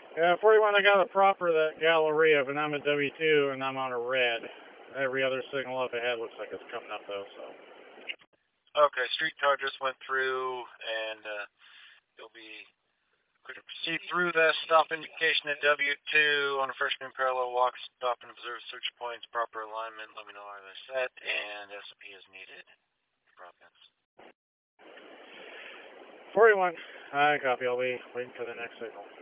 Yeah, 41, I got a proper that Galleria, but I'm a W2 and I'm on a red. Every other signal up ahead looks like it's coming up though, so. Okay, streetcar just went through, and you'll be quick to proceed through the stop indication at W2 on a freshman parallel walk, stop and observe search points, proper alignment, let me know how they're set, and SOP is needed. Province. 41, I copy, I'll be waiting for the next signal.